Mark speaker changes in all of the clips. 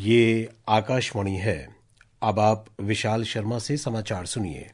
Speaker 1: ये आकाशवाणी है। अब आप विशाल शर्मा से समाचार सुनिए।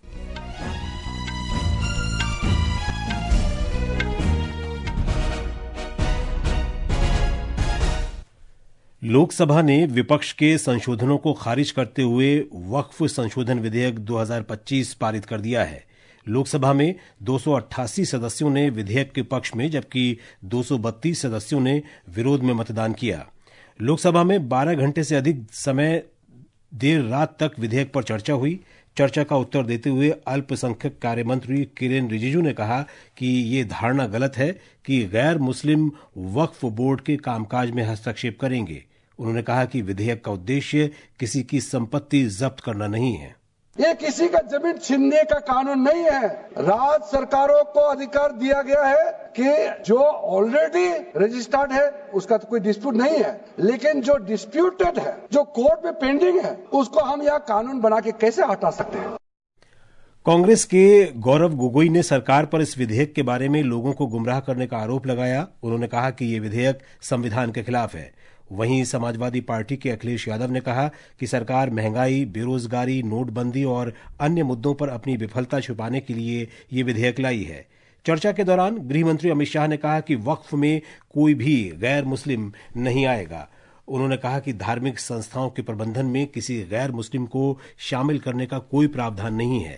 Speaker 1: लोकसभा ने विपक्ष के संशोधनों को खारिज करते हुए वक्फ संशोधन विधेयक 2025 पारित कर दिया है। लोकसभा में 288 सदस्यों ने विधेयक के पक्ष में जबकि 232 सदस्यों ने विरोध में मतदान किया। लोकसभा में 12 घंटे से अधिक समय देर रात तक विधेयक पर चर्चा हुई। चर्चा का उत्तर देते हुए अल्पसंख्यक कार्य मंत्री किरेन रिजिजू ने कहा कि ये धारणा गलत है कि गैर मुस्लिम वक्फ बोर्ड के कामकाज में हस्तक्षेप करेंगे। उन्होंने कहा कि विधेयक का उद्देश्य किसी की संपत्ति जब्त करना नहीं है।
Speaker 2: ये किसी का जमीन छीनने का कानून नहीं है। राज्य सरकारों को अधिकार दिया गया है कि जो ऑलरेडी रजिस्टर्ड है उसका तो कोई डिस्प्यूट नहीं है, लेकिन जो डिस्प्यूटेड है, जो कोर्ट में पेंडिंग है, उसको हम यहाँ कानून बना के कैसे हटा सकते हैं।
Speaker 1: कांग्रेस के गौरव गोगोई ने सरकार पर इस विधेयक के बारे में लोगों को गुमराह करने का आरोप लगाया। उन्होंने कहा कि ये विधेयक संविधान के खिलाफ है। वहीं समाजवादी पार्टी के अखिलेश यादव ने कहा कि सरकार महंगाई, बेरोजगारी, नोटबंदी और अन्य मुद्दों पर अपनी विफलता छुपाने के लिए ये विधेयक लाई है। चर्चा के दौरान गृह मंत्री अमित शाह ने कहा कि वक्फ में कोई भी गैर मुस्लिम नहीं आएगा। उन्होंने कहा कि धार्मिक संस्थाओं के प्रबंधन में किसी गैर मुस्लिम को शामिल करने का कोई प्रावधान नहीं है।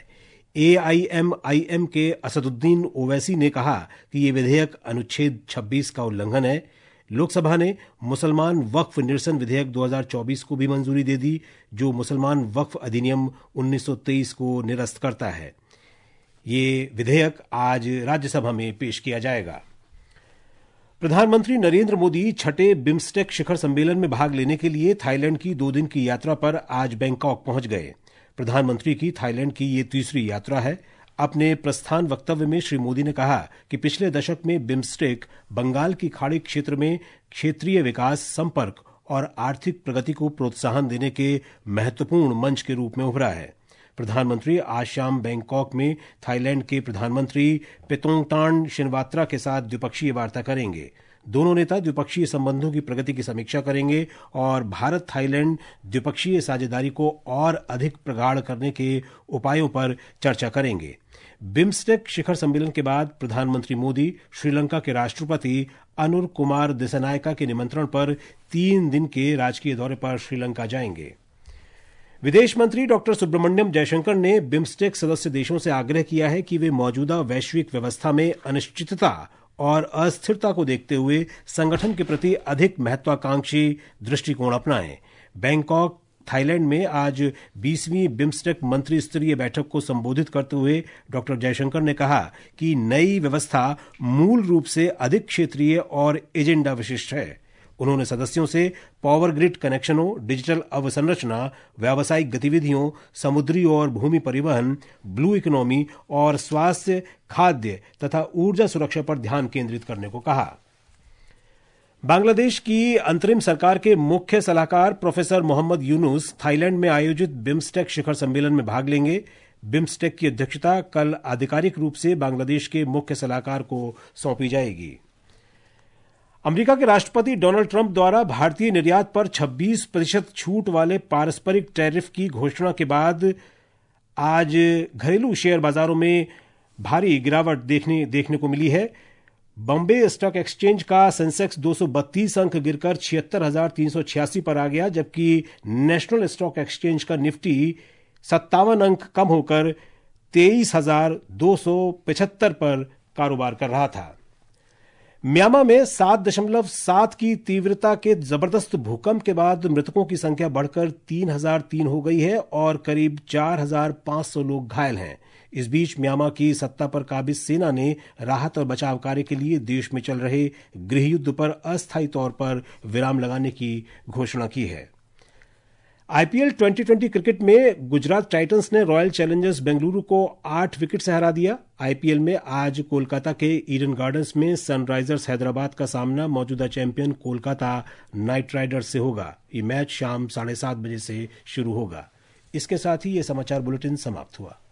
Speaker 1: AIMIM के असदुद्दीन ओवैसी ने कहा कि ये विधेयक अनुच्छेद 26 का उल्लंघन है। लोकसभा ने मुसलमान वक्फ निरसन विधेयक 2024 को भी मंजूरी दे दी, जो मुसलमान वक्फ अधिनियम 1923 को निरस्त करता है। ये विधेयक आज राज्यसभा में पेश किया जाएगा। प्रधानमंत्री नरेंद्र मोदी छठे बिम्स्टेक शिखर सम्मेलन में भाग लेने के लिए थाईलैंड की 2 दिन की यात्रा पर आज बैंकॉक पहुंच गए। प्रधानमंत्री की थाईलैंड की ये तीसरी यात्रा है। अपने प्रस्थान वक्तव्य में श्री मोदी ने कहा कि पिछले दशक में बिम्स्टेक बंगाल की खाड़ी क्षेत्र में क्षेत्रीय विकास, संपर्क और आर्थिक प्रगति को प्रोत्साहन देने के महत्वपूर्ण मंच के रूप में उभरा है। प्रधानमंत्री आज शाम बैंकॉक में थाईलैंड के प्रधानमंत्री पेतोंगटान शिनवात्रा के साथ द्विपक्षीय वार्ता करेंगे। दोनों नेता द्विपक्षीय संबंधों की प्रगति की समीक्षा करेंगे और भारत थाईलैंड द्विपक्षीय साझेदारी को और अधिक प्रगाढ़ करने के उपायों पर चर्चा करेंगे। बिम्स्टेक शिखर सम्मेलन के बाद प्रधानमंत्री मोदी श्रीलंका के राष्ट्रपति अनुर कुमार दिसानायका के निमंत्रण पर 3 दिन के राजकीय दौरे पर श्रीलंका जाएंगे। विदेश मंत्री डॉक्टर सुब्रमण्यम जयशंकर ने बिम्स्टेक सदस्य देशों से आग्रह किया है कि वे मौजूदा वैश्विक व्यवस्था में अनिश्चितता और अस्थिरता को देखते हुए संगठन के प्रति अधिक महत्वाकांक्षी दृष्टिकोण अपनाएं। बैंकॉक, थाईलैंड में आज 20वीं बिम्स्टेक मंत्री स्तरीय बैठक को संबोधित करते हुए डॉक्टर जयशंकर ने कहा कि नई व्यवस्था मूल रूप से अधिक क्षेत्रीय और एजेंडा विशिष्ट है। उन्होंने सदस्यों से पावर ग्रिड कनेक्शनों, डिजिटल अवसंरचना, व्यावसायिक गतिविधियों, समुद्री और भूमि परिवहन, ब्लू इकोनॉमी और स्वास्थ्य, खाद्य तथा ऊर्जा सुरक्षा पर ध्यान केंद्रित करने को कहा। बांग्लादेश की अंतरिम सरकार के मुख्य सलाहकार प्रोफेसर मोहम्मद यूनुस थाईलैंड में आयोजित बिम्स्टेक शिखर सम्मेलन में भाग लेंगे। बिम्स्टेक की अध्यक्षता कल आधिकारिक रूप से बांग्लादेश के मुख्य सलाहकार को सौंपी जाएगी। अमेरिका के राष्ट्रपति डोनाल्ड ट्रंप द्वारा भारतीय निर्यात पर 26% छूट वाले पारस्परिक टैरिफ की घोषणा के बाद आज घरेलू शेयर बाजारों में भारी गिरावट देखने को मिली है। बॉम्बे स्टॉक एक्सचेंज का सेंसेक्स 232 अंक गिरकर 76,386 पर आ गया, जबकि नेशनल स्टॉक एक्सचेंज का निफ्टी 57 अंक कम होकर 23,275 पर कारोबार कर रहा था। म्यांमार में 7.7 की तीव्रता के जबरदस्त भूकंप के बाद मृतकों की संख्या बढ़कर 3,003 हो गई है और करीब 4,500 लोग घायल हैं। इस बीच म्यांमार की सत्ता पर काबिज सेना ने राहत और बचाव कार्य के लिए देश में चल रहे गृहयुद्ध पर अस्थायी तौर पर विराम लगाने की घोषणा की है। IPL 2020 क्रिकेट में गुजरात टाइटंस ने रॉयल चैलेंजर्स बेंगलुरु को 8 विकेट से हरा दिया। IPL में आज कोलकाता के ईडन गार्डन्स में सनराइजर्स हैदराबाद का सामना मौजूदा चैंपियन कोलकाता नाइट राइडर्स से होगा। ये मैच शाम 7:30 बजे से शुरू होगा। इसके साथ ही ये समाचार बुलेटिन समाप्त हुआ।